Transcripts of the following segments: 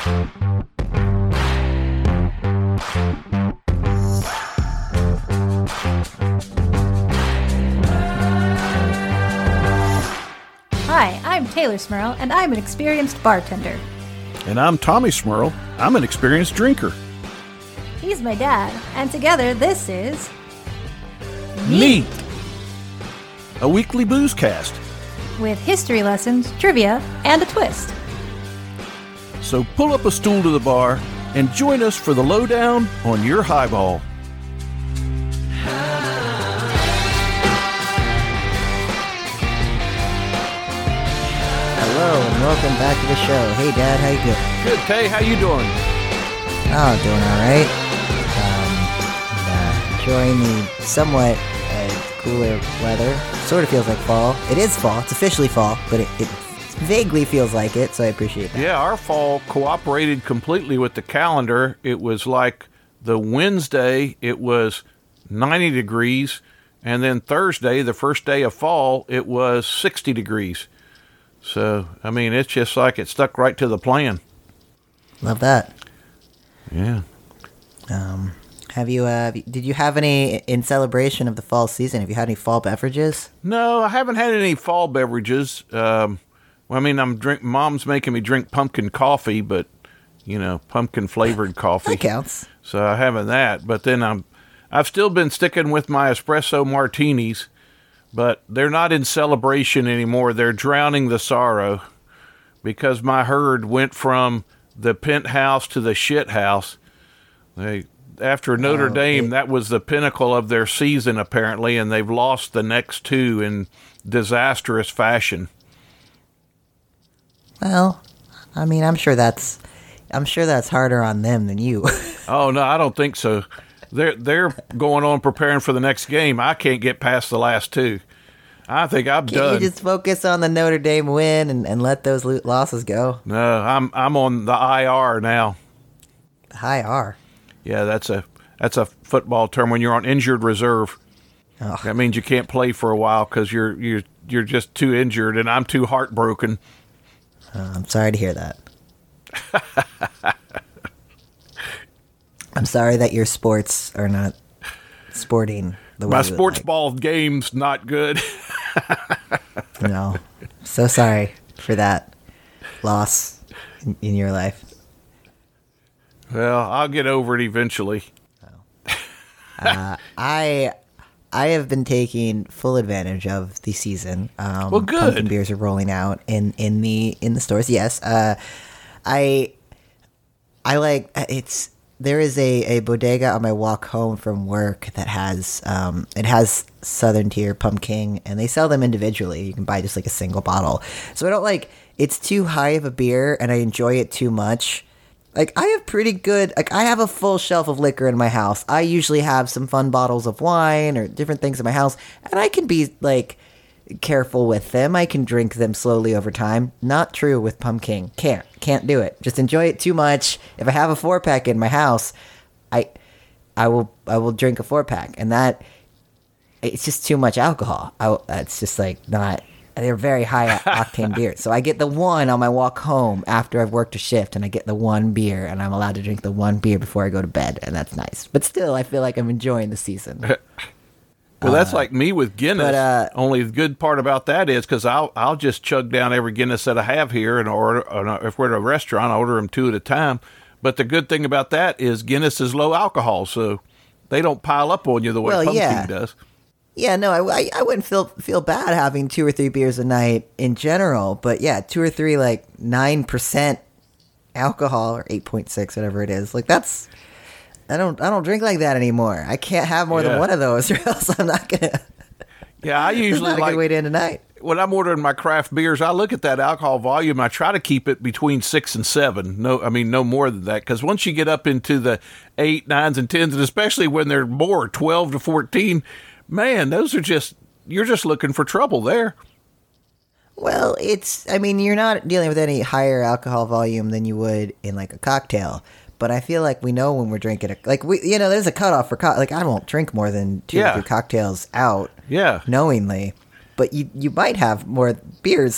Hi, I'm Taylor Smurl, and I'm an experienced bartender. And I'm Tommy Smurl. I'm an experienced drinker. He's my dad, and together this is... Neat! A weekly booze cast. With history lessons, trivia, and a twist. So pull up a stool to the bar and join us for the lowdown on your highball. Hello and welcome back to the show. Hey Dad, how you doing? Good, Tay. How you doing? Oh, doing all right. Enjoying the somewhat cooler weather. Sort of feels like fall. It is fall. It's officially fall, but it vaguely feels like it, so I appreciate that. Yeah, our fall cooperated completely with the calendar. It was like the Wednesday, it was 90 degrees, and then Thursday, the first day of fall, it was 60 degrees. So, I mean, it's just like it stuck right to the plan. Love that. Yeah. Did you have any, in celebration of the fall season, have you had any fall beverages? No, I haven't had any fall beverages. Well, I mean, Mom's making me drink pumpkin coffee, but, pumpkin flavored coffee. That counts. So I haven't that. But then I've still been sticking with my espresso martinis, but they're not in celebration anymore. They're drowning the sorrow because my herd went from the penthouse to the shit house. After Notre Dame, that was the pinnacle of their season, apparently, and they've lost the next two in disastrous fashion. Well, I mean, I'm sure that's harder on them than you. Oh no, I don't think so. They're going on preparing for the next game. I can't get past the last two. I think I'm done. Can't you just focus on the Notre Dame win and let those losses go? No, I'm on the IR now. The high R. Yeah, that's a football term when you're on injured reserve. Oh. That means you can't play for a while because you're just too injured, and I'm too heartbroken. I'm sorry to hear that. I'm sorry that your sports are not sporting the way My you sports would like. ball game's not good. No. So sorry for that loss in your life. Well, I'll get over it eventually. I have been taking full advantage of the season. Well, good. Pumpkin beers are rolling out in the stores. Yes. I like it's. There is a bodega on my walk home from work that has it has Southern Tier Pumpkin, and they sell them individually. You can buy just like a single bottle. So I don't like it's too high of a beer, and I enjoy it too much. Like I have pretty good. Like I have a full shelf of liquor in my house. I usually have some fun bottles of wine or different things in my house, and I can be like careful with them. I can drink them slowly over time. Not true with Pumpkin. Can't do it. Just enjoy it too much. If I have a 4-pack in my house, I will drink a 4-pack, and that it's just too much alcohol. It's just like not. They're very high octane beers. So I get the one on my walk home after I've worked a shift, and I get the one beer, and I'm allowed to drink the one beer before I go to bed, and that's nice. But still, I feel like I'm enjoying the season. Well, that's like me with Guinness. But, only the good part about that is because I'll just chug down every Guinness that I have here, and order. If we're at a restaurant, I order them 2 at a time. But the good thing about that is Guinness is low alcohol, so they don't pile up on you the way Pumpkin does. Yeah, no, I wouldn't feel bad having 2 or 3 beers a night in general, but yeah, 2 or 3 like 9% alcohol or 8.6, whatever it is. Like that's. I don't drink like that anymore. I can't have more than one of those, or else I'm not gonna. Yeah, I usually not a good way to end a night. When I'm ordering my craft beers, I look at that alcohol volume. I try to keep it between 6 and 7. No more than that. Because once you get up into the 8, 9s, and 10s, and especially when they're more 12 to 14, man, those are you're just looking for trouble there. Well, you're not dealing with any higher alcohol volume than you would in like a cocktail. But I feel like we know when we're drinking there's a cutoff for like I won't drink more than 2 or 3 cocktails out. Yeah. Knowingly. But you might have more beers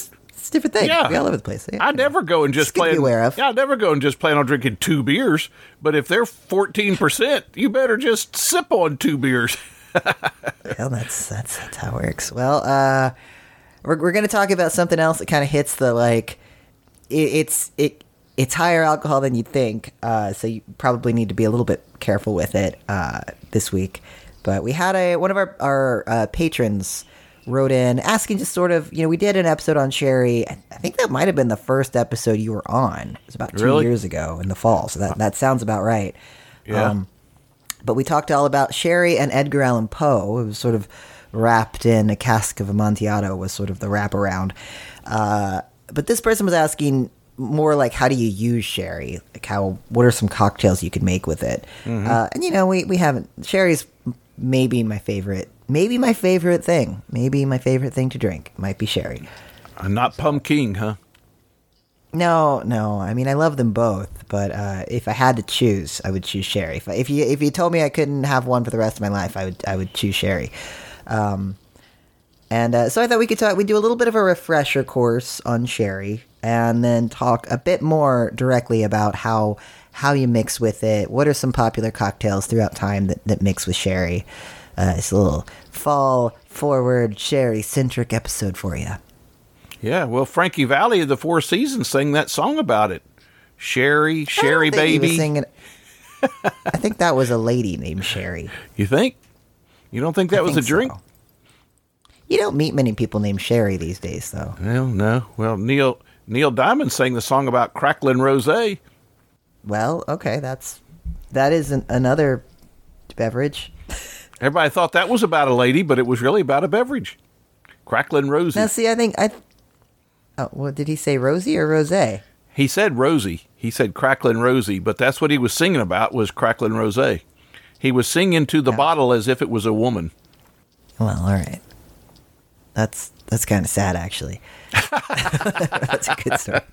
It's a different thing. Yeah. We all over the place. Yeah, I never go and just plan. aware of. Yeah, I never go and just plan on drinking 2 beers. But if they're 14%, you better just sip on 2 beers. Well, that's how it works. Well, we're going to talk about something else that kind of hits the like. It's higher alcohol than you think, so you probably need to be a little bit careful with it this week. But we had one of our patrons wrote in asking just sort of, we did an episode on sherry. I think that might have been the first episode you were on. It was about 2 years ago in the fall, so that sounds about right. Yeah. But we talked all about sherry and Edgar Allan Poe. It was sort of wrapped in a cask of Amontillado was sort of the wraparound. But this person was asking more like, how do you use sherry? Like what are some cocktails you could make with it? Mm-hmm. And we haven't. Sherry's maybe my favorite thing. Maybe my favorite thing to drink might be sherry. Not pumpkin, huh? No. I mean, I love them both, but if I had to choose, I would choose sherry. If you told me I couldn't have one for the rest of my life, I would choose sherry. So I thought we'd do a little bit of a refresher course on sherry, and then talk a bit more directly about how you mix with it. What are some popular cocktails throughout time that mix with sherry? It's a little fall forward sherry centric episode for you. Yeah, well, Frankie Valli of the Four Seasons sang that song about it. Sherry baby. I think that was a lady named Sherry. You think? You don't think that was a drink? So. You don't meet many people named Sherry these days, though. Well, no. Well, Neil Diamond sang the song about crackling rosé. Well, okay, that is another beverage. Everybody thought that was about a lady, but it was really about a beverage. Crackling rosé. Now, see, what did he say, Rosie or rosé? He said Rosie. He said crackling Rosie, but that's what he was singing about was crackling rosé. He was singing to the bottle as if it was a woman. Well, all right. That's kind of sad, actually. That's a good story.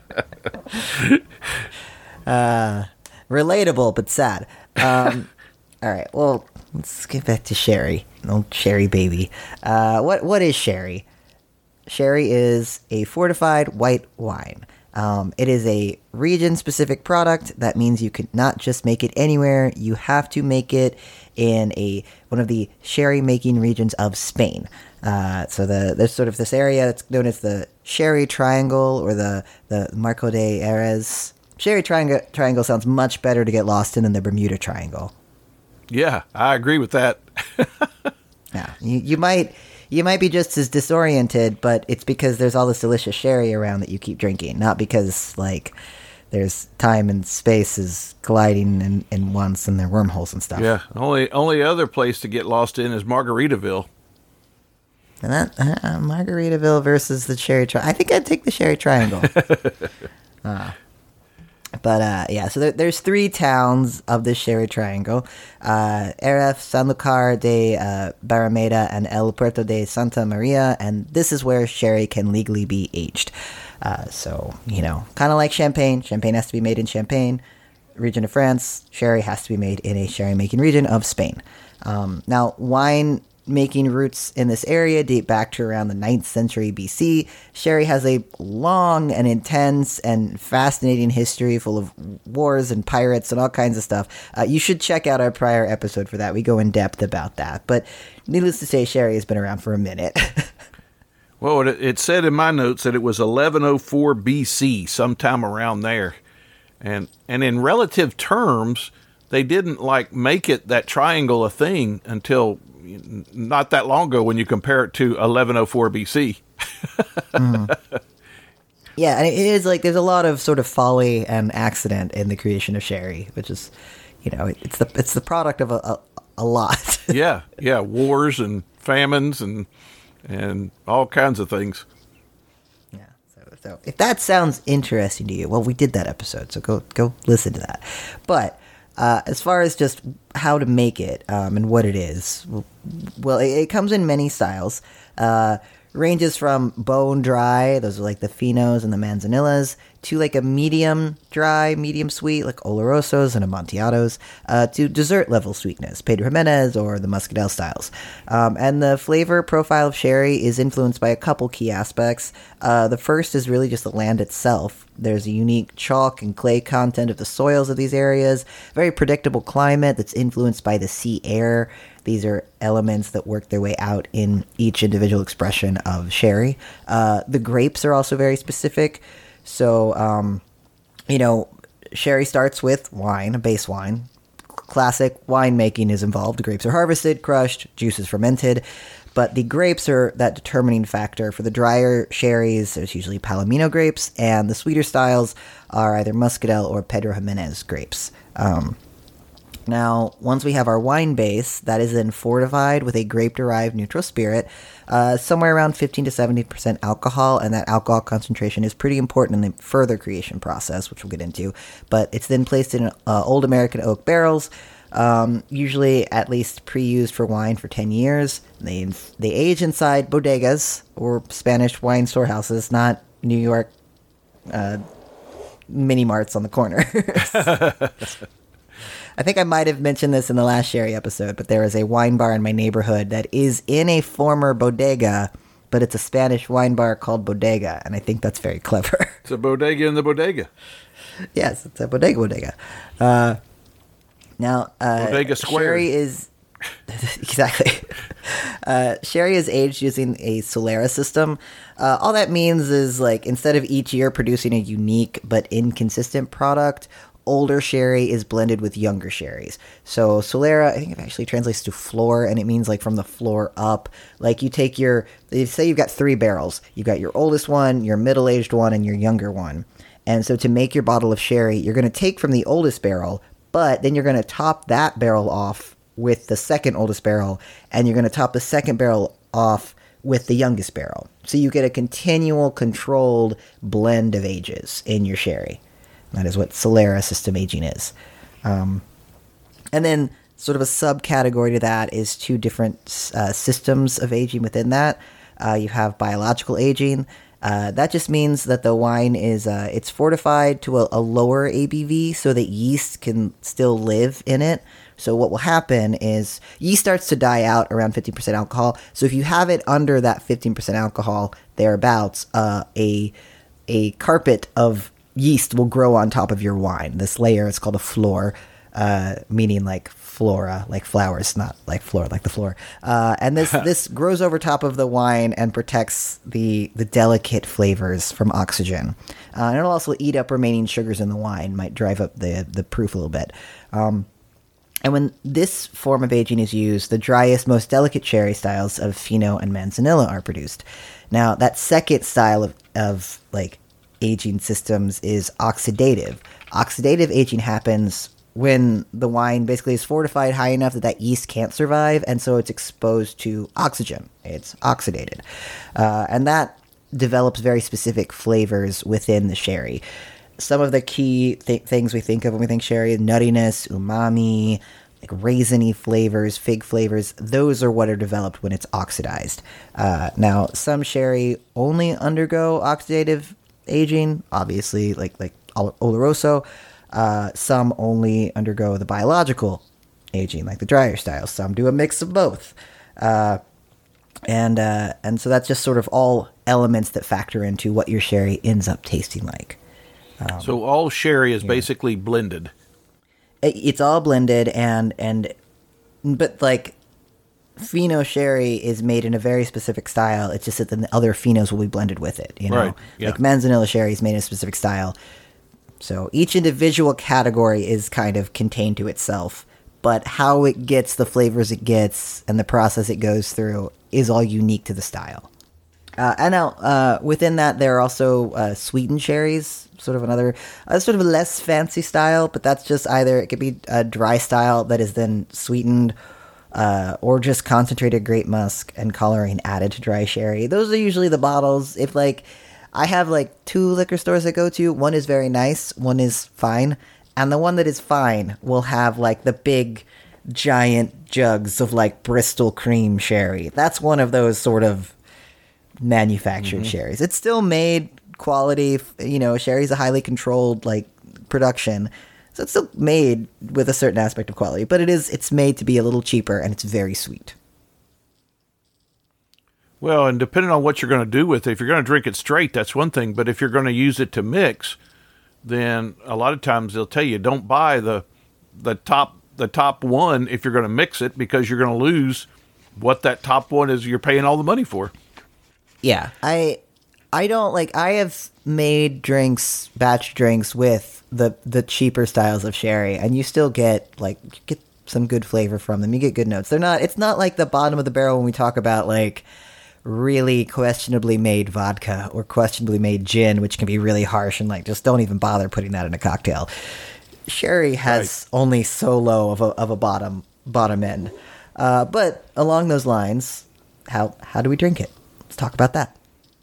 Relatable, but sad. All right, well, let's get back to sherry. Old sherry baby. What is sherry? Sherry is a fortified white wine. It is a region-specific product. That means you could not just make it anywhere. You have to make it in one of the sherry-making regions of Spain. So there's sort of this area that's known as the Sherry Triangle or the Marco de Jerez. Sherry Triangle sounds much better to get lost in than the Bermuda Triangle. Yeah, I agree with that. Yeah, you might be just as disoriented, but it's because there's all this delicious sherry around that you keep drinking, not because like there's time and space is colliding in once and there are wormholes and stuff. Yeah, only other place to get lost in is Margaritaville. And that Margaritaville versus the Sherry Triangle. I think I'd take the Sherry Triangle. Yeah, so there's 3 towns of the Sherry Triangle. Eref, Sanlúcar de Barrameda, and El Puerto de Santa Maria, and this is where sherry can legally be aged. So, kind of like Champagne. Champagne has to be made in Champagne, region of France. Sherry has to be made in a sherry-making region of Spain. Now, wine-making roots in this area date back to around the 9th century BC. Sherry has a long and intense and fascinating history full of wars and pirates and all kinds of stuff. You should check out our prior episode for that. We go in depth about that. But needless to say, sherry has been around for a minute. Well, it said in my notes that it was 1104 BC, sometime around there. And in relative terms, they didn't make it that triangle a thing until not that long ago when you compare it to 1104 BC. Yeah, and it is there's a lot of sort of folly and accident in the creation of sherry, which is, it's the product of a lot. Yeah, wars and famines and all kinds of things. Yeah, so if that sounds interesting to you, well, we did that episode, so go listen to that. But as far as just how to make it and what it is, well, it comes in many styles. Ranges from bone dry, those are like the finos and the manzanillas, to like a medium dry, medium sweet, like Olorosos and Amontillados, to dessert level sweetness, Pedro Jimenez or the Muscadel styles. And the flavor profile of sherry is influenced by a couple key aspects. The first is really just the land itself. There's a unique chalk and clay content of the soils of these areas, very predictable climate that's influenced by the sea air. These are elements that work their way out in each individual expression of sherry. The grapes are also very specific. So, sherry starts with wine, a base wine. Classic winemaking is involved. The grapes are harvested, crushed, juice is fermented. But the grapes are that determining factor. For the drier sherries, there's usually Palomino grapes, and the sweeter styles are either Muscadel or Pedro Jimenez grapes. Now, once we have our wine base, that is then fortified with a grape-derived neutral spirit, somewhere around 15 to 70% alcohol, and that alcohol concentration is pretty important in the further creation process, which we'll get into. But it's then placed in old American oak barrels, usually at least pre-used for wine for 10 years. They age inside bodegas, or Spanish wine storehouses, not New York mini-marts on the corner. I think I might have mentioned this in the last sherry episode, but there is a wine bar in my neighborhood that is in a former bodega, but it's a Spanish wine bar called Bodega, and I think that's very clever. It's a bodega in the bodega. Yes, it's a bodega. Now, Bodega Square. Sherry is... exactly. Sherry is aged using a Solera system. All that means is, like, instead of each year producing a unique but inconsistent product, older sherry is blended with younger sherries. So Solera, I think it actually translates to floor, and it means like from the floor up. Like you take say you've got 3 barrels. You've got your oldest one, your middle-aged one, and your younger one. And so to make your bottle of sherry, you're going to take from the oldest barrel, but then you're going to top that barrel off with the second oldest barrel, and you're going to top the second barrel off with the youngest barrel. So you get a continual controlled blend of ages in your sherry. That is what Solera system aging is. And then sort of a subcategory to that is 2 different systems of aging within that. You have biological aging. That just means that the wine is it's fortified to a lower ABV so that yeast can still live in it. So what will happen is yeast starts to die out around 15% alcohol. So if you have it under that 15% alcohol, thereabouts, a carpet of yeast will grow on top of your wine. This layer is called a floor, meaning like flora, like flowers, not like floor, like the floor. And this grows over top of the wine and protects the delicate flavors from oxygen. And it'll also eat up remaining sugars in the wine, might drive up the proof a little bit. And when this form of aging is used, the driest, most delicate sherry styles of Fino and Manzanilla are produced. Now, that second style of like aging systems is oxidative. Oxidative aging happens when the wine basically is fortified high enough that yeast can't survive, and so it's exposed to oxygen. It's oxidated. And that develops very specific flavors within the sherry. Some of the key things we think of when we think sherry: nuttiness, umami, like raisiny flavors, fig flavors. Those are what are developed when it's oxidized. Now, some sherry only undergo oxidative aging, obviously, like Oloroso. Some only undergo the biological aging, like the drier styles. Some do a mix of both. And so that's just sort of all elements that factor into what your sherry ends up tasting like. So all sherry is basically blended. It's all blended, but like Fino sherry is made in a very specific style. It's just that then the other Finos will be blended with it. You know, right, yeah. Like Manzanilla sherry is made in a specific style. So each individual category is kind of contained to itself, but how it gets the flavors it gets and the process it goes through is all unique to the style. And now, within that, there are also sweetened sherries, sort of another, sort of a less fancy style, but that's just either, it could be a dry style that is then sweetened, or just concentrated grape musk and coloring added to dry sherry. Those are usually the bottles. If, like, I have, like, 2 liquor stores I go to, one is very nice, one is fine, and the one that is fine will have, like, the big, giant jugs of, like, Bristol cream sherry. That's one of those sort of manufactured sherries. It's still made quality. Sherry's a highly controlled like production, so it's still made with a certain aspect of quality. But it's made to be a little cheaper, and it's very sweet. Well, and depending on what you're going to do with it, if you're going to drink it straight, that's one thing. But if you're going to use it to mix, then a lot of times they'll tell you don't buy the top one if you're going to mix it, because you're going to lose what that top one is you're paying all the money for. Yeah, I don't like. I have made batch drinks with the cheaper styles of sherry, and you still get some good flavor from them. You get good notes. It's not like the bottom of the barrel when we talk about like really questionably made vodka or questionably made gin, which can be really harsh and like just don't even bother putting that in a cocktail. Sherry has only so low of a bottom end. But along those lines, how do we drink it? Let's talk about that.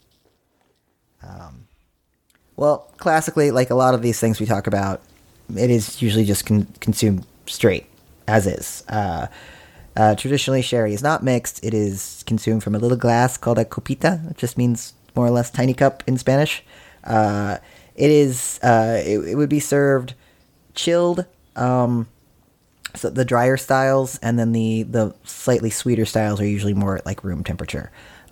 Well, classically, like a lot of these things we talk about, it is usually just consumed straight, as is. Traditionally, sherry is not mixed. It is consumed from a little glass called a copita. It just means more or less tiny cup in Spanish. It would be served chilled, so the drier styles, and then the slightly sweeter styles are usually more at like room temperature.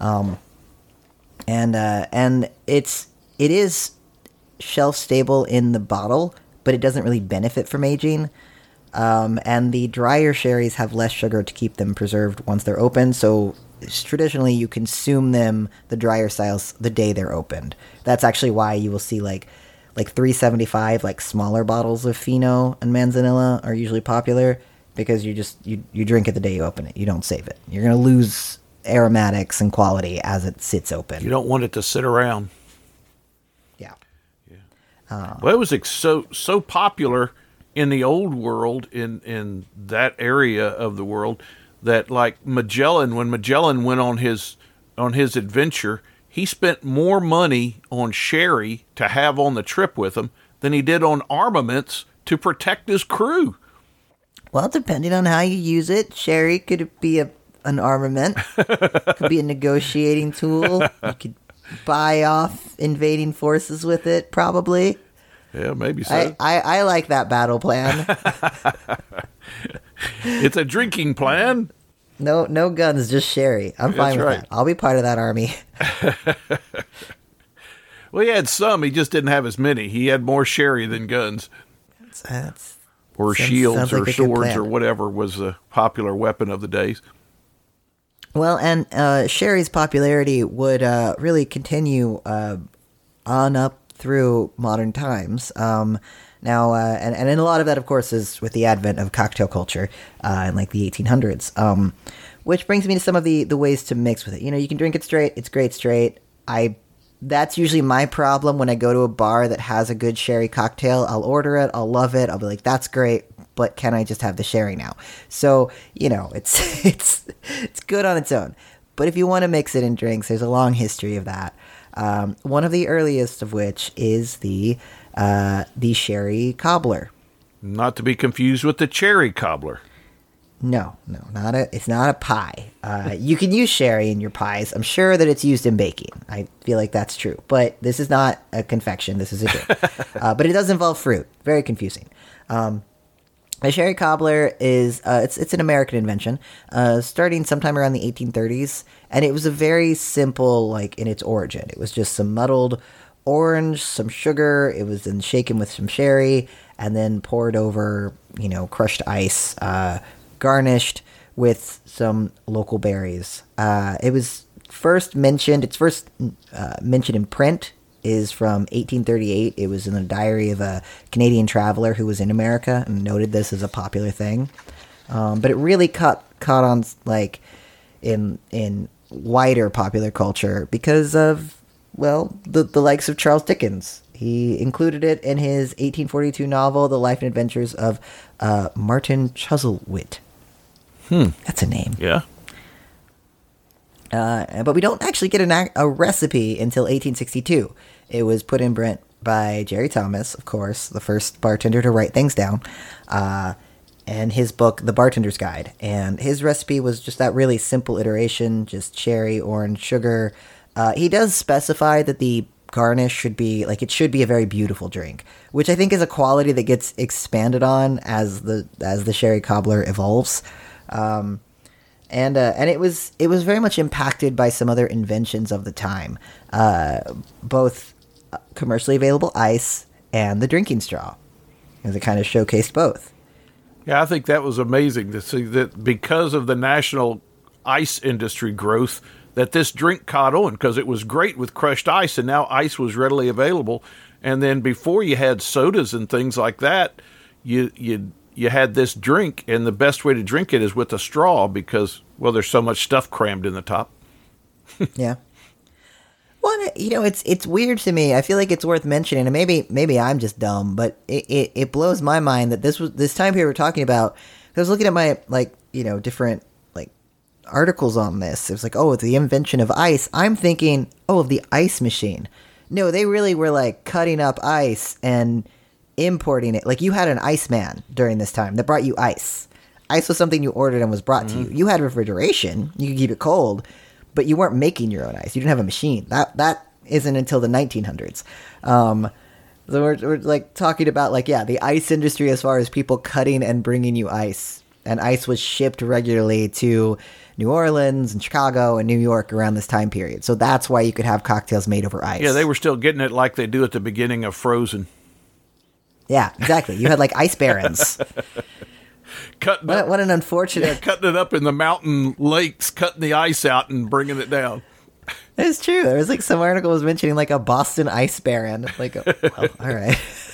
And it is shelf stable in the bottle, but it doesn't really benefit from aging. And the drier sherries have less sugar to keep them preserved once they're open, so traditionally you consume them, the drier styles, the day they're opened. That's actually why you will see like 375, like smaller bottles of Fino and Manzanilla are usually popular, because you drink it the day you open it. You don't save it. You're going to lose aromatics and quality as it sits open. You don't want it to sit around. Yeah. Well, it was so popular in the old world, in that area of the world, that like Magellan, when Magellan went on his adventure, he spent more money on sherry to have on the trip with him than he did on armaments to protect his crew. Well, depending on how you use it, sherry could be an armament, could be a negotiating tool. You could buy off invading forces with it, probably. Yeah, maybe so. I like that battle plan. It's a drinking plan. No guns, just sherry. I'm fine with right. that. I'll be part of that army. Well, he had some. He just didn't have as many. He had more sherry than guns. Or shields or swords or whatever was a popular weapon of the days. Well, and sherry's popularity would really continue on up through modern times. Now, and a lot of that, of course, is with the advent of cocktail culture in like the 1800s. Which brings me to some of the ways to mix with it. You can drink it straight. It's great straight. That's usually my problem when I go to a bar that has a good sherry cocktail. I'll order it. I'll love it. I'll be like, that's great, but can I just have the sherry now? So, it's good on its own. But if you want to mix it in drinks, there's a long history of that. One of the earliest of which is the sherry cobbler. Not to be confused with the cherry cobbler. No, it's not a pie. You can use sherry in your pies. I'm sure that it's used in baking. I feel like that's true. But this is not a confection. This is a drink. But it does involve fruit. Very confusing. A sherry cobbler is it's an American invention, starting sometime around the 1830s, and it was a very simple, like, in its origin. It was just some muddled orange, some sugar. It was then shaken with some sherry, and then poured over, crushed ice, garnished with some local berries. It was first mentioned. Its first mention in print is from 1838. It was in the diary of a Canadian traveler who was in America and noted this as a popular thing. But it really caught on, like, in wider popular culture because of, well, the likes of Charles Dickens. He included it in his 1842 novel, The Life and Adventures of Martin Chuzzlewit. That's a name. Yeah. But we don't actually get a recipe until 1862. It was put in print by Jerry Thomas, of course, the first bartender to write things down, and his book, The Bartender's Guide. And his recipe was just that really simple iteration, just cherry, orange, sugar. He does specify that the garnish should be like it should be a very beautiful drink, which I think is a quality that gets expanded on as the sherry cobbler evolves. And it was very much impacted by some other inventions of the time, both commercially available ice and the drinking straw, as it kind of showcased both. Yeah, I think that was amazing to see that because of the national ice industry growth, that this drink caught on because it was great with crushed ice, and now ice was readily available. And then before you had sodas and things like that, you had this drink, and the best way to drink it is with a straw because, well, there's so much stuff crammed in the top. Yeah. Well, it's weird to me. I feel like it's worth mentioning, and maybe I'm just dumb, but it blows my mind that this time period we're talking about. I was looking at my different articles on this. It was like, oh, the invention of ice. I'm thinking, oh, of the ice machine. No, they really were like cutting up ice and importing it. Like you had an Iceman during this time that brought you ice. Ice was something you ordered and was brought to you. You had refrigeration. You could keep it cold, but you weren't making your own ice. You didn't have a machine. That isn't until the 1900s. So we're like talking about the ice industry as far as people cutting and bringing you ice. And ice was shipped regularly to New Orleans and Chicago and New York around this time period. So that's why you could have cocktails made over ice. Yeah, they were still getting it like they do at the beginning of Frozen. Yeah, exactly. You had like ice barons. What an unfortunate... Yeah, cutting it up in the mountain lakes, cutting the ice out and bringing it down. It's true. There was like some article was mentioning like a Boston ice baron. Like, well, all right.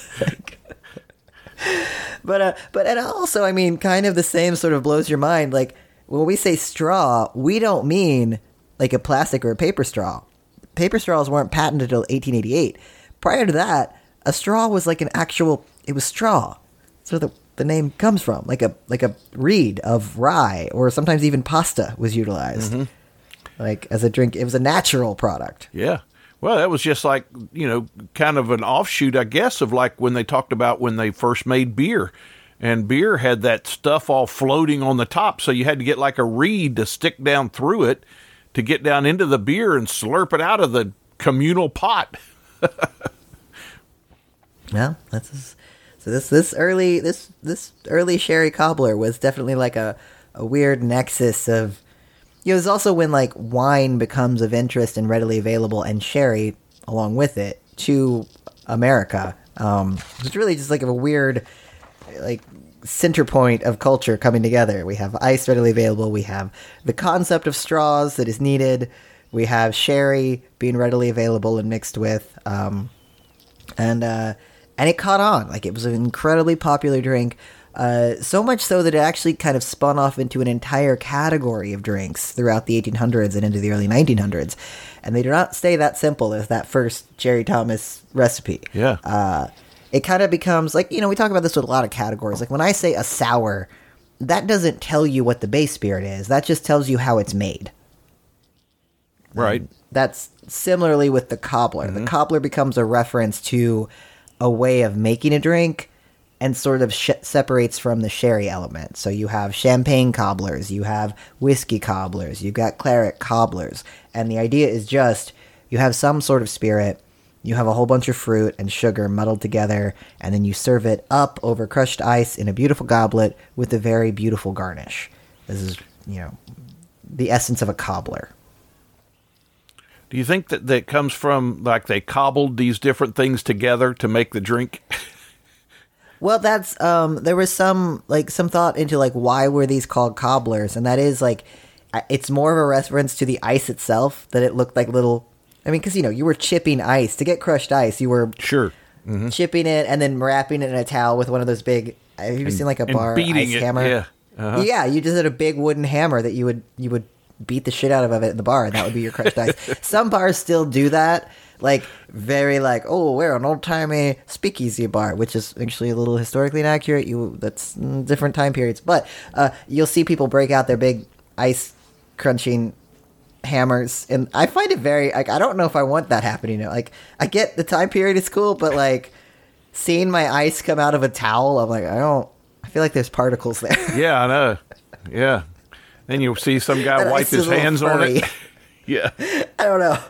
But and also, I mean, kind of the same sort of blows your mind. Like when we say straw, we don't mean like a plastic or a paper straw. Paper straws weren't patented until 1888. Prior to that, a straw was like it was straw. So the name comes from like a reed of rye, or sometimes even pasta was utilized. Mm-hmm. Like as a drink, it was a natural product. Yeah. Well, that was just like, kind of an offshoot, I guess, of like when they talked about when they first made beer. And beer had that stuff all floating on the top, so you had to get like a reed to stick down through it to get down into the beer and slurp it out of the communal pot. Well, this early sherry cobbler was definitely like a weird nexus of... it was also when like wine becomes of interest and readily available, and sherry along with it to America. It's really just like a weird like center point of culture coming together. We have ice readily available. We have the concept of straws that is needed. We have sherry being readily available and mixed with, and it caught on. Like it was an incredibly popular drink. So much so that it actually kind of spun off into an entire category of drinks throughout the 1800s and into the early 1900s. And they do not stay that simple as that first Jerry Thomas recipe. Yeah. It kind of becomes like, we talk about this with a lot of categories. Like when I say a sour, that doesn't tell you what the base spirit is. That just tells you how it's made. Right. That's similarly with the cobbler. Mm-hmm. The cobbler becomes a reference to a way of making a drink, and sort of separates from the sherry element. So you have champagne cobblers, you have whiskey cobblers, you've got claret cobblers. And the idea is just, you have some sort of spirit, you have a whole bunch of fruit and sugar muddled together, and then you serve it up over crushed ice in a beautiful goblet with a very beautiful garnish. This is, the essence of a cobbler. Do you think that comes from, like, they cobbled these different things together to make the drink? Well, that's there was some thought into like why were these called cobblers, and that is like it's more of a reference to the ice itself, that it looked like little. I mean, because you were chipping ice to get crushed ice. You were chipping it and then wrapping it in a towel with one of those big. Have you seen like a bar ice hammer? Yeah, yeah. You just had a big wooden hammer that you would beat the shit out of it in the bar, and that would be your crushed ice. Some bars still do that. Like, very like, oh, we're an old-timey speakeasy bar, which is actually a little historically inaccurate. That's different time periods. But you'll see people break out their big ice-crunching hammers, and I find it very, like, I don't know if I want that happening. Like, I get the time period is cool, but, like, seeing my ice come out of a towel, I'm like, I feel like there's particles there. Yeah, I know. Yeah. Then you'll see some guy wipe his hands on it. Yeah. I don't know.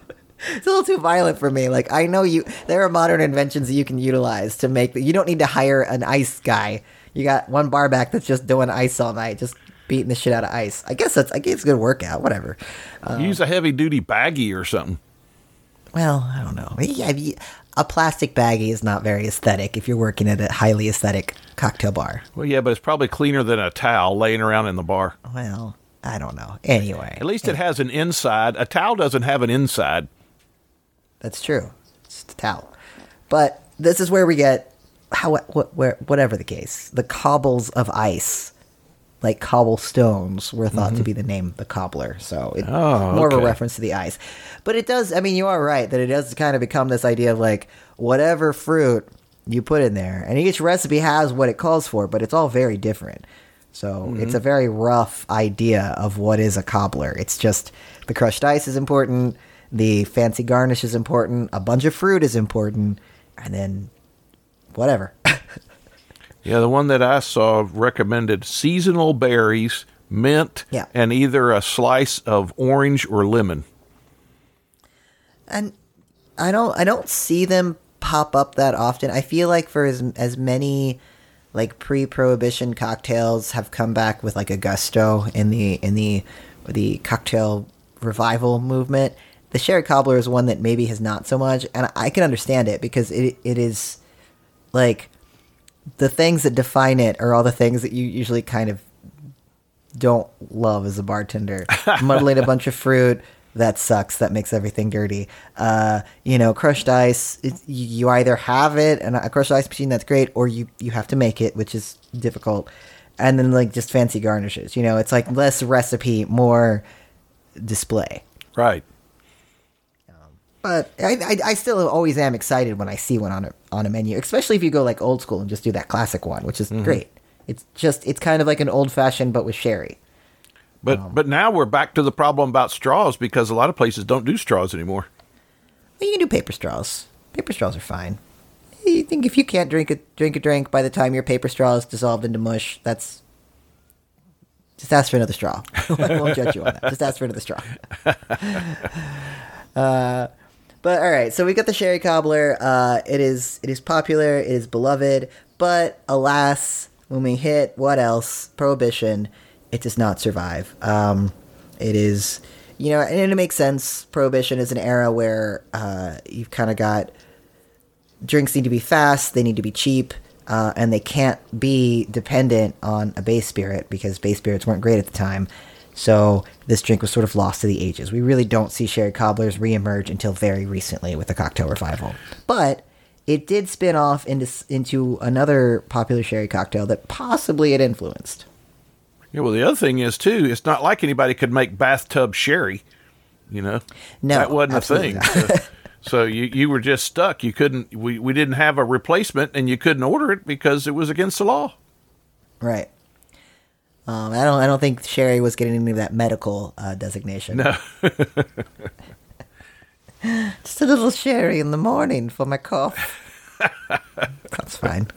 It's a little too violent for me. Like, I know there are modern inventions that you can utilize to make, you don't need to hire an ice guy. You got one barback that's just doing ice all night, just beating the shit out of ice. I guess it's a good workout, whatever. Use a heavy duty baggie or something. Well, I don't know. Yeah, a plastic baggie is not very aesthetic if you're working at a highly aesthetic cocktail bar. Well, yeah, but it's probably cleaner than a towel laying around in the bar. Well, I don't know. Anyway. At least it has an inside. A towel doesn't have an inside. That's true. It's just a towel. But this is where we get, whatever the case, the cobbles of ice, like cobblestones, were thought to be the name of the cobbler. So it's more of a reference to the ice. But it does, I mean, you are right that it does kind of become this idea of like whatever fruit you put in there. And each recipe has what it calls for, but it's all very different. So it's a very rough idea of what is a cobbler. It's just the crushed ice is important, the fancy garnish is important, a bunch of fruit is important, and then whatever. Yeah, the one that I saw recommended seasonal berries, mint, and either a slice of orange or lemon. And I don't see them pop up that often. I feel like for as many like pre-prohibition cocktails have come back with like a gusto in the cocktail revival movement, the sherry cobbler is one that maybe has not so much, and I can understand it because it is like the things that define it are all the things that you usually kind of don't love as a bartender. Muddling a bunch of fruit, that sucks. That makes everything dirty. Crushed ice, you either have it, and a crushed ice machine, that's great, or you have to make it, which is difficult. And then, like, just fancy garnishes. It's like less recipe, more display. Right. But I still always am excited when I see one on a menu, especially if you go, like, old school and just do that classic one, which is great. It's kind of like an old-fashioned, but with sherry. But now we're back to the problem about straws because a lot of places don't do straws anymore. Well, you can do paper straws. Paper straws are fine. You think if you can't drink a drink by the time your paper straw is dissolved into mush, just ask for another straw. I won't judge you on that. Just ask for another straw. But all right, so we got the sherry cobbler. It is popular. It is beloved. But alas, when we hit what else? Prohibition. It does not survive. It is, and it makes sense. Prohibition is an era where you've kind of got drinks need to be fast, they need to be cheap, and they can't be dependent on a base spirit because base spirits weren't great at the time. So this drink was sort of lost to the ages. We really don't see sherry cobblers reemerge until very recently with the cocktail revival. But it did spin off into another popular sherry cocktail that possibly it influenced. Yeah, well, the other thing is, too, it's not like anybody could make bathtub sherry, No, that wasn't a thing. So you were just stuck. You couldn't, we didn't have a replacement, and you couldn't order it because it was against the law. Right. I don't think sherry was getting any of that medical designation. No. Just a little sherry in the morning for my cough. That's fine.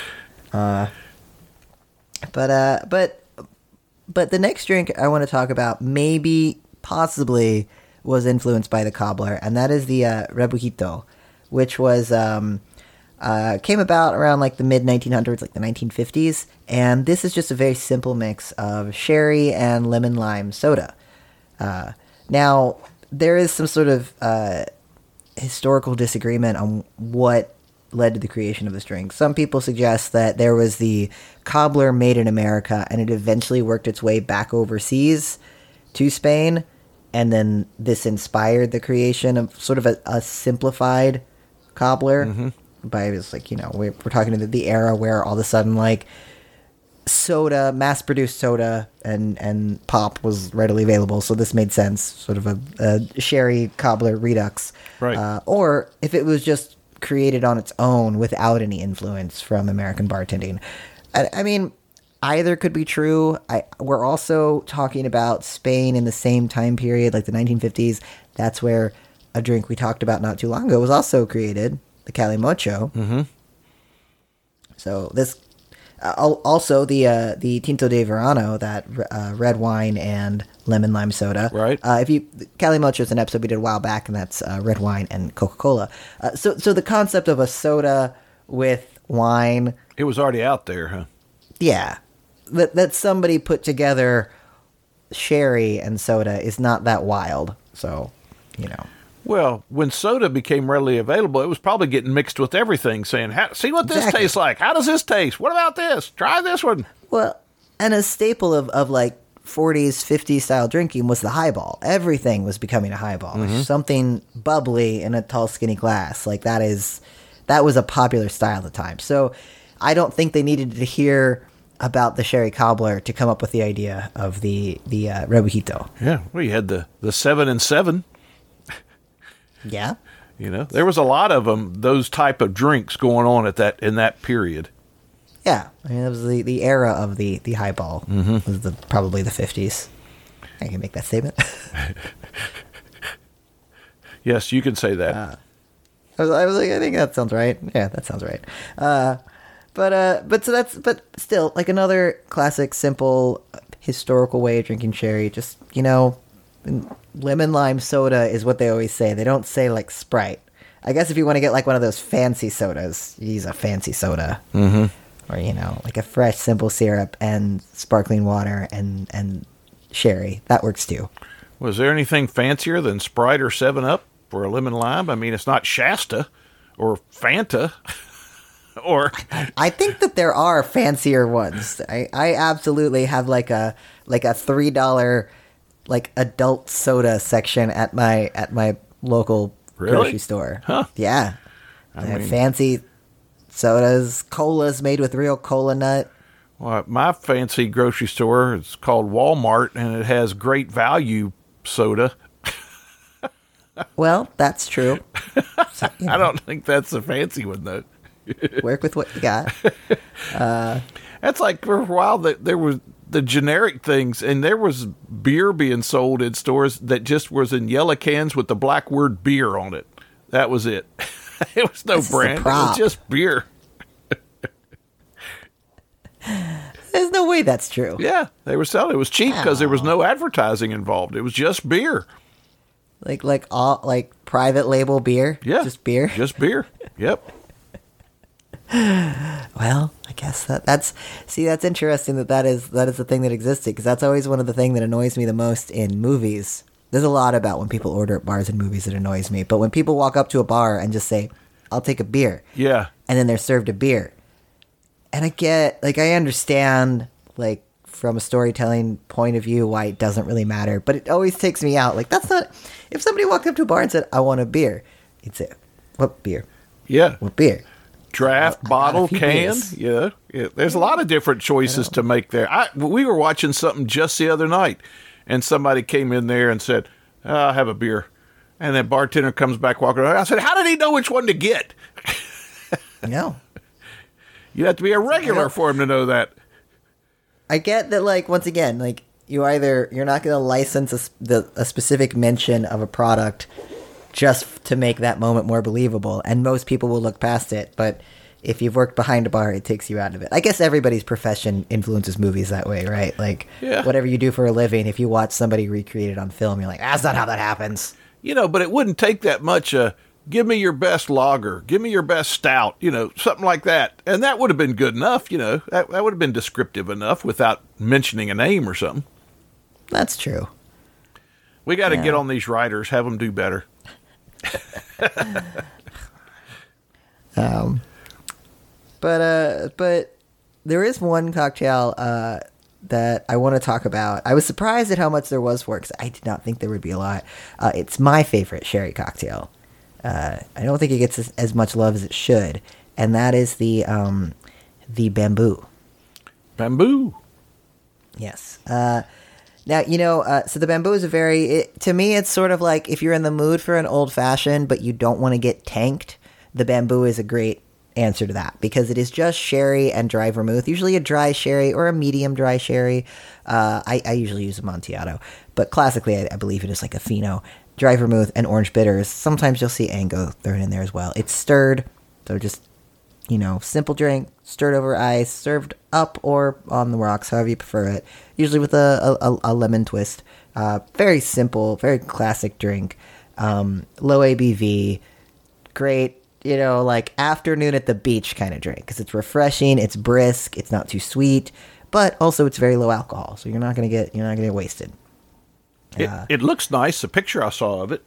But the next drink I want to talk about possibly was influenced by the cobbler, and that is the rebujito, which was came about around like the mid-1900s, like the 1950s, and this is just a very simple mix of sherry and lemon lime soda. Now, there is some sort of historical disagreement on what led to the creation of this drink. Some people suggest that there was the cobbler made in America and it eventually worked its way back overseas to Spain, and then this inspired the creation of sort of a simplified cobbler. By it's like, we're talking about the era where all of a sudden like soda, mass-produced soda and pop was readily available, so this made sense, sort of a sherry cobbler redux. Right. Or if it was just created on its own without any influence from American bartending. I mean, either could be true. We're also talking about Spain in the same time period, like the 1950s. That's where a drink we talked about not too long ago was also created, the Calimocho. Mm-hmm. So this also the Tinto de Verano, that red wine and lemon lime soda. Right. If you Calimocho is an episode we did a while back, and that's red wine and Coca-Cola. So the concept of a soda with wine, It was already out there, huh? yeah, that somebody put together sherry and soda is not that wild. So, Well, when soda became readily available, it was probably getting mixed with everything, saying, see what this Exactly. tastes like. How does this taste? What about this? Try this one. Well, and a staple of like 40s, 50s style drinking was the highball. Everything was becoming a highball. Something bubbly in a tall, skinny glass. Like that was a popular style at the time. So I don't think they needed to hear about the sherry cobbler to come up with the idea of the rebujito. Yeah, well, you had the 7 and 7. Yeah. There was a lot of them, those type of drinks going on in that period. Yeah. I mean, that was the era of the highball. Was probably the 50s. I can make that statement. Yes, you can say that. I was like, I think that sounds right. Yeah, that sounds right. But still, like another classic, simple, historical way of drinking sherry. Just, lemon lime soda is what they always say. They don't say like Sprite. I guess if you want to get like one of those fancy sodas, you use a fancy soda. Mm-hmm. Or, like a fresh, simple syrup and sparkling water and sherry. That works too. Was there anything fancier than Sprite or 7-Up for a lemon lime? I mean, it's not Shasta or Fanta or... I think that there are fancier ones. I absolutely have like a $3 like adult soda section at my local Really? grocery store. Huh. Yeah. They have fancy sodas, colas made with real cola nut. Well, my fancy grocery store is called Walmart, and it has great value soda. Well, that's true. So, I don't think that's a fancy one, though. work with what you got. That's like for a while that there was the generic things, and there was beer being sold in stores that just was in yellow cans with the black word beer on it. That was it. It was no That's just a brand. It prop. was just beer. There's no way that's true. Yeah, they were selling. It was cheap because there was no advertising involved. It was just beer. Like all like private label beer. Yeah, Just beer. Just beer. Yep. Well, I guess that's interesting that is the thing that existed, because that's always one of the things that annoys me the most in movies. There's a lot about when people order at bars and movies that annoys me, but when people walk up to a bar and just say, "I'll take a beer," Yeah. and then they're served a beer, and I understand like from a storytelling point of view why it doesn't really matter, but it always takes me out. Like that's not if somebody walked up to a bar and said, "I want a beer," you'd say, "What beer? Yeah. What beer?" Draft, I got bottle, a few can. beers. Yeah. There's a lot of different choices to make there. We were watching something just the other night, and somebody came in there and said, "I'll have a beer." And that bartender comes back walking around. I said, "How did he know which one to get?" No. You'd have to be a regular for him to know that. I get that, like, once again, like, you're not going to license a specific mention of a product just to make that moment more believable, and most people will look past it, but if you've worked behind a bar, it takes you out of it. I guess everybody's profession influences movies that way, right? Like, Yeah. whatever you do for a living, if you watch somebody recreate it on film, you're like, that's not how that happens. But it wouldn't take that much. Give me your best lager. Give me your best stout. Something like that. And that would have been good enough. That would have been descriptive enough without mentioning a name or something. That's true. We got to Yeah. get on these writers, have them do better. But there is one cocktail that I want to talk about. I was surprised at how much there was for it, because I did not think there would be a lot. It's my favorite sherry cocktail. I don't think it gets as much love as it should, and that is the bamboo. Bamboo. Yes. Now, so the bamboo is to me, it's sort of like if you're in the mood for an old fashioned, but you don't want to get tanked, the bamboo is a great answer to that, because it is just sherry and dry vermouth, usually a dry sherry or a medium dry sherry. I usually use Amontillado, but classically I believe it is like a Fino, dry vermouth and orange bitters. Sometimes you'll see Ango thrown in there as well. It's stirred, so just simple drink, stirred over ice, served up or on the rocks, however you prefer it. Usually with a lemon twist. Very simple, very classic drink. Low ABV, great, like afternoon at the beach kind of drink, because it's refreshing, it's brisk, it's not too sweet, but also it's very low alcohol, so you're not gonna get wasted. It looks nice. The picture I saw of it.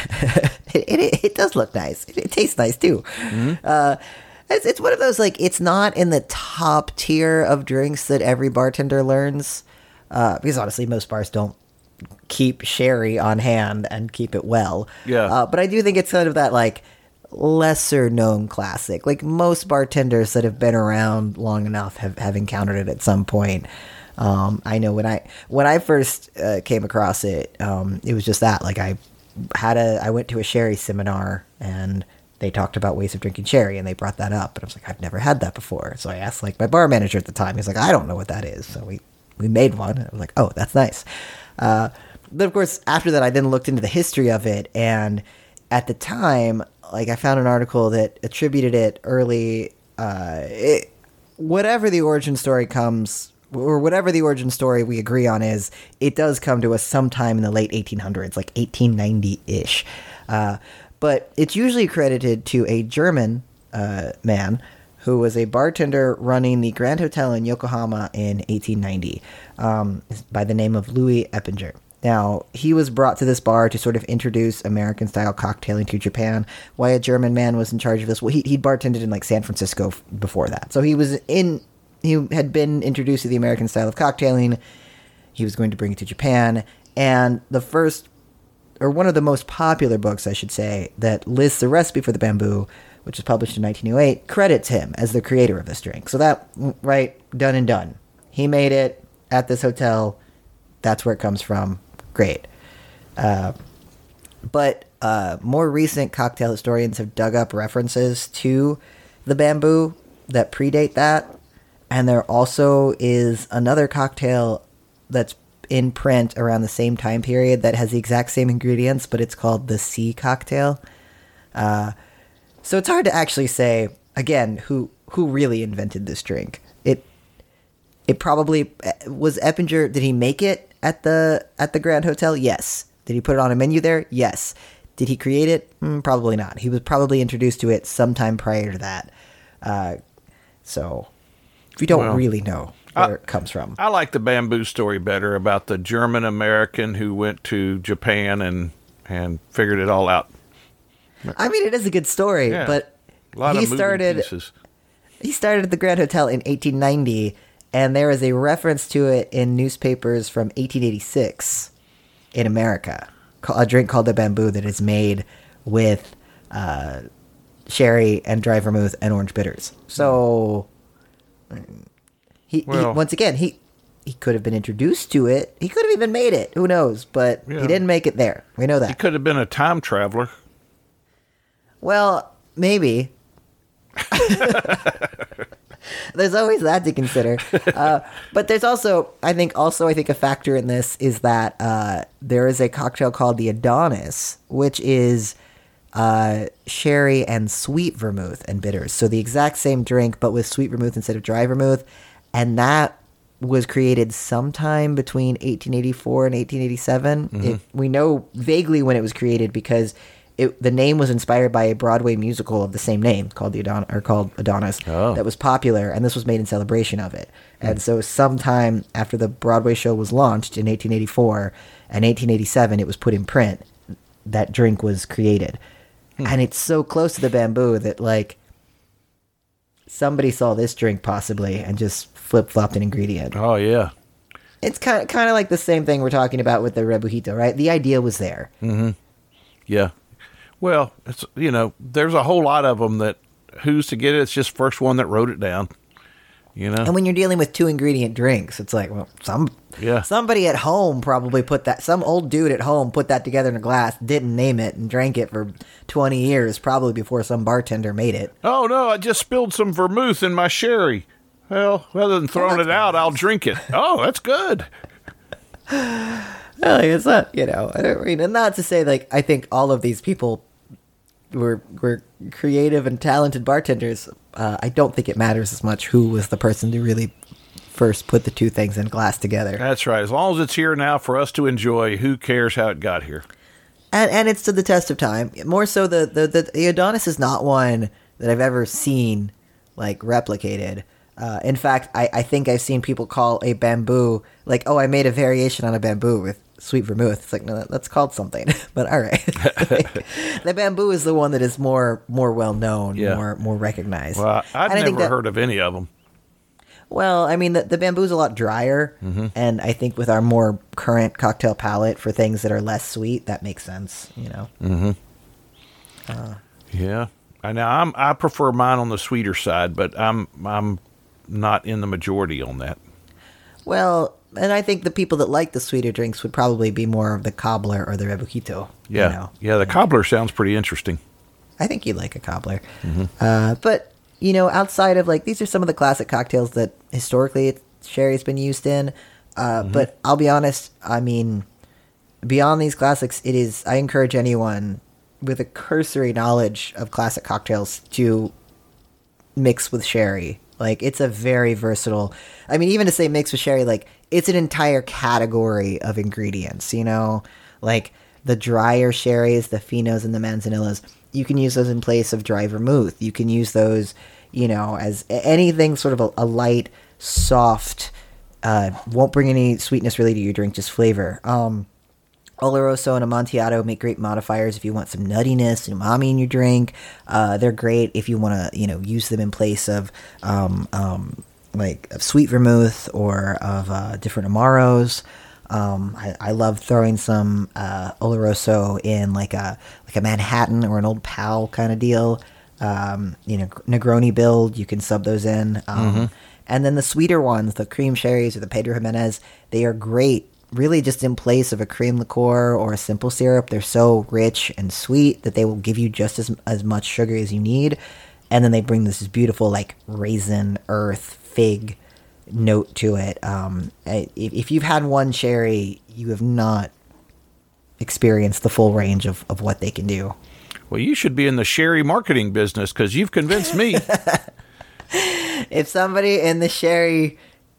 It does look nice. It tastes nice too. Mm-hmm. It's one of those, like, it's not in the top tier of drinks that every bartender learns, because honestly, most bars don't keep sherry on hand and keep it well. Yeah. But I do think it's kind of that, like, lesser known classic. Like, most bartenders that have been around long enough have encountered it at some point. I know when I first came across it, it was just that, like, I went to a sherry seminar, and they talked about ways of drinking sherry, and they brought that up, and I was like, I've never had that before. So I asked, like, my bar manager at the time. He's like, I don't know what that is. So we made one. I was like, oh, that's nice. But of course, after that, I then looked into the history of it, and at the time, like, I found an article that attributed it early. Whatever the origin story comes, or whatever the origin story we agree on is, it does come to us sometime in the late 1800s, like 1890-ish. But it's usually credited to a German man who was a bartender running the Grand Hotel in Yokohama in 1890, by the name of Louis Eppinger. Now, he was brought to this bar to sort of introduce American-style cocktailing to Japan. Why a German man was in charge of this? Well, he'd bartended in, like, San Francisco before that. So he had been introduced to the American style of cocktailing. He was going to bring it to Japan. And the first, or one of the most popular books, I should say, that lists the recipe for the bamboo, which was published in 1908, credits him as the creator of this drink. So that, right, done and done. He made it at this hotel. That's where it comes from. Great. But more recent cocktail historians have dug up references to the bamboo that predate that. And there also is another cocktail that's in print around the same time period that has the exact same ingredients, but it's called the Sea Cocktail. So it's hard to actually say, again, who really invented this drink. It probably was Eppinger. Did he make it at the Grand Hotel? Yes. Did he put it on a menu there? Yes. Did he create it? Probably not. He was probably introduced to it sometime prior to that. So we don't really know where it comes from. I like the bamboo story better, about the German American who went to Japan and figured it all out. I mean, it is a good story, but a lot of moving pieces. He started at the Grand Hotel in 1890, and there is a reference to it in newspapers from 1886 in America. A drink called the bamboo that is made with sherry and dry vermouth and orange bitters. So he once again, he could have been introduced to it. He could have even made it. Who knows? But he didn't make it there. We know that. He could have been a time traveler. Well, maybe. There's always that to consider. But there's also, I think a factor in this is that there is a cocktail called the Adonis, which is sherry and sweet vermouth and bitters. So the exact same drink, but with sweet vermouth instead of dry vermouth. And that was created sometime between 1884 and 1887. Mm-hmm. We know vaguely when it was created because the name was inspired by a Broadway musical of the same name called Adonis that was popular, and this was made in celebration of it. And so sometime after the Broadway show was launched in 1884 and 1887, it was put in print. That drink was created. And it's so close to the bamboo that, like, somebody saw this drink possibly and just flip-flopped an ingredient. Oh, yeah. It's kind of like the same thing we're talking about with the Rebujito, right? The idea was there. Mm-hmm. Yeah. Well, it's, there's a whole lot of them that who's to get it. It's just first one that wrote it down, And when you're dealing with 2-ingredient drinks, it's like, well, somebody at home probably some old dude at home put that together in a glass, didn't name it, and drank it for 20 years, probably before some bartender made it. Oh, no, I just spilled some vermouth in my sherry. Well, rather than throwing it out, I'll drink it. Oh, that's good. Well, it's not, and not to say, like, I think all of these people we're creative and talented bartenders. I don't think it matters as much who was the person to really first put the two things in glass together. That's right. As long as it's here now for us to enjoy, who cares how it got here? And it's to the test of time. More so, the Adonis is not one that I've ever seen like replicated. In fact, I think I've seen people call a bamboo like, oh, I made a variation on a bamboo with sweet vermouth. It's like, no, that's called something. But all right, the bamboo is the one that is more well known, more recognized. Well, I've never heard of any of them. Well, I mean, the bamboo is a lot drier, and I think with our more current cocktail palate for things that are less sweet, that makes sense. You know. Mm-hmm. Yeah. I prefer mine on the sweeter side, but I'm not in the majority on that. Well, and I think the people that like the sweeter drinks would probably be more of the cobbler or the rebujito. Yeah, you know? Yeah. The cobbler sounds pretty interesting. I think you'd like a cobbler, but. You know, outside of like, these are some of the classic cocktails that historically sherry's been used in. But I'll be honest, I mean, beyond these classics, I encourage anyone with a cursory knowledge of classic cocktails to mix with sherry. Like, it's a very versatile, I mean, even to say mix with sherry, like, it's an entire category of ingredients, you know? Like, the drier sherries, the finos and the manzanillas, you can use those in place of dry vermouth. You can use those, you know, as anything sort of a light, soft, won't bring any sweetness really to your drink, just flavor. Oloroso and Amontillado make great modifiers if you want some nuttiness and umami in your drink. They're great if you want to, you know, use them in place of like of sweet vermouth or of different Amaros. I love throwing some Oloroso in like a Manhattan or an Old Pal kind of deal. You know, Negroni build, you can sub those in. And then the sweeter ones, the cream sherries or the Pedro Jimenez, they are great. Really, just in place of a cream liqueur or a simple syrup. They're so rich and sweet that they will give you just as much sugar as you need. And then they bring this beautiful like raisin, earth, fig note to it. If you've had one sherry, you have not experienced the full range of what they can do. Well, you should be in the sherry marketing business because you've convinced me. If somebody in the sherry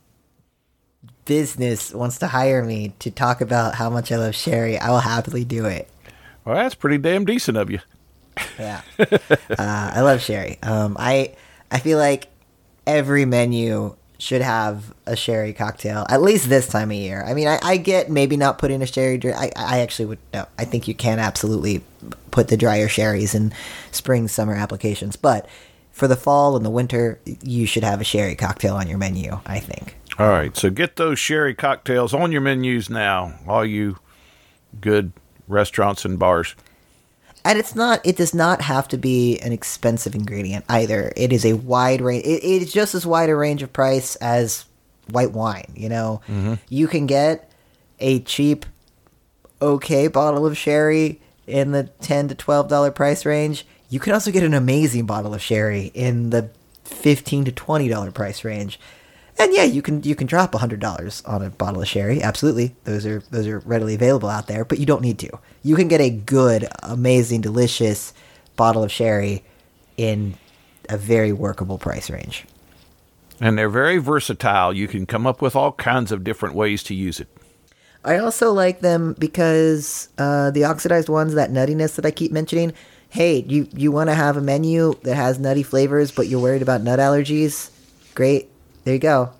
business wants to hire me to talk about how much I love sherry, I will happily do it. Well, that's pretty damn decent of you. Yeah. I love sherry. I feel like every menu should have a sherry cocktail, at least this time of year. I mean, I get maybe not putting a sherry drink. I actually would, no, I think you can absolutely put the drier sherries in spring, summer applications. But for the fall and the winter, you should have a sherry cocktail on your menu, I think. All right, so get those sherry cocktails on your menus now, all you good restaurants and bars. And it does not have to be an expensive ingredient either. It is a wide range. It's just as wide a range of price as white wine, you know? You can get a cheap, okay bottle of sherry in the $10 to $12 price range. You can also get an amazing bottle of sherry in the $15 to $20 price range. And yeah, you can drop $100 on a bottle of sherry. Absolutely. Those are readily available out there, but you don't need to. You can get a good, amazing, delicious bottle of sherry in a very workable price range. And they're very versatile. You can come up with all kinds of different ways to use it. I also like them because the oxidized ones, that nuttiness that I keep mentioning, hey, you want to have a menu that has nutty flavors, but you're worried about nut allergies? Great. There you go.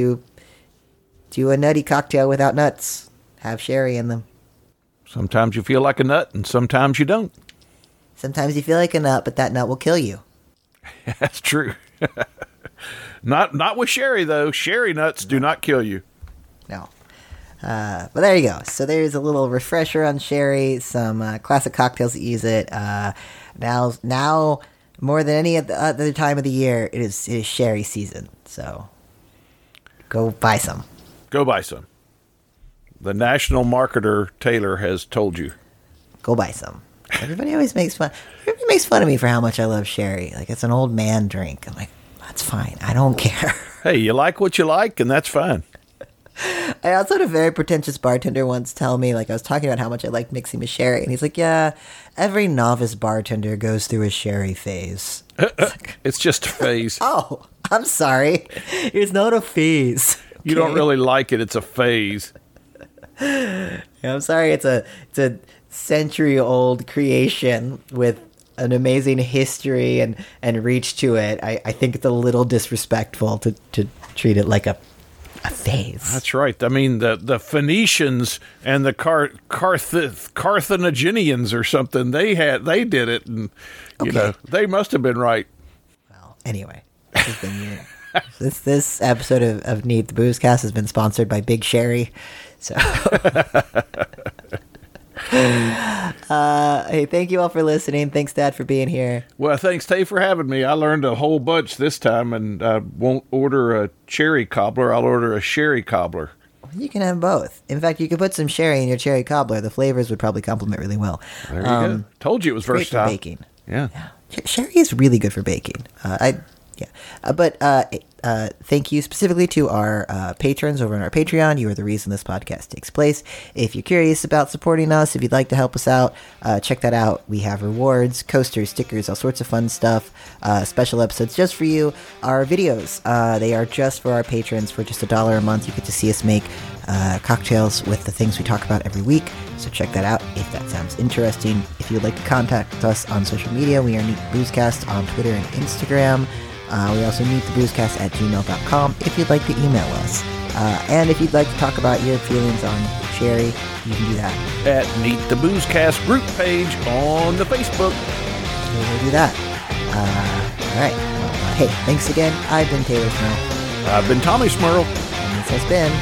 Do a nutty cocktail without nuts. Have sherry in them. Sometimes you feel like a nut, and sometimes you don't. Sometimes you feel like a nut, but that nut will kill you. That's true. Not with sherry, though. Sherry nuts do not kill you. No. But there you go. So there's a little refresher on sherry, some classic cocktails that use it. Now more than any other time of the year, it is sherry season. So go buy some. Go buy some. The national marketer, Taylor, has told you. Go buy some. Everybody always makes fun. Everybody makes fun of me for how much I love sherry. Like, it's an old man drink. I'm like, that's fine. I don't care. Hey, you like what you like, and that's fine. I also had a very pretentious bartender once tell me, like, I was talking about how much I liked mixing with sherry, and he's like, yeah, every novice bartender goes through a sherry phase. It's just a phase. Oh, I'm sorry. It's not a phase. You don't really like it. It's a phase. Yeah, I'm sorry. It's a century-old creation with an amazing history and reach to it. I think it's a little disrespectful to treat it like a phase. That's right. I mean, the Phoenicians and the Carthaginians or something, they did it, and you know, they must have been right. Well, anyway, this has been this episode of Neat the Boozecast has been sponsored by Big Sherry. So, hey, thank you all for listening. Thanks, Dad, for being here. Well, thanks, Tay, for having me. I learned a whole bunch this time, and I won't order a cherry cobbler. I'll order a sherry cobbler. You can have both. In fact, you could put some sherry in your cherry cobbler. The flavors would probably complement really well. There you go. Told you it was versatile. Great for baking. Yeah. Sherry is really good for baking. Thank you specifically to our patrons over on our Patreon. You are the reason this podcast takes place. If you're curious about supporting us, if you'd like to help us out, check that out. We have rewards, coasters, stickers, all sorts of fun stuff, special episodes just for you. Our videos, they are just for our patrons. For just $1 a month, you get to see us make cocktails with the things we talk about every week. So check that out if that sounds interesting. If you'd like to contact us on social media, we are Neat the Boozecast on Twitter and Instagram. We also neattheboozecast@gmail.com if you'd like to email us. And if you'd like to talk about your feelings on sherry, you can do that. At Neat the Boozecast group page on the Facebook. We'll do that. All right. Well, hey, thanks again. I've been Taylor Smurl. I've been Tommy Smurl. And this has been...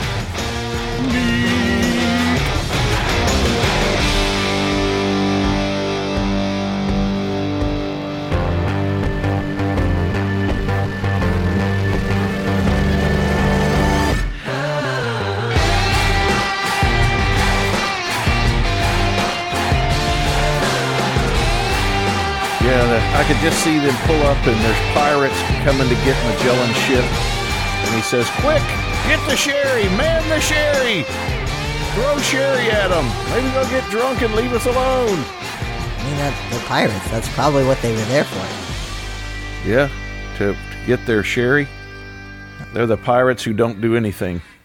I could just see them pull up, and there's pirates coming to get Magellan's ship. And he says, quick, get the sherry, man the sherry. Throw sherry at them. Maybe they'll get drunk and leave us alone. I mean, they're pirates. That's probably what they were there for. Yeah, to get their sherry. They're the pirates who don't do anything.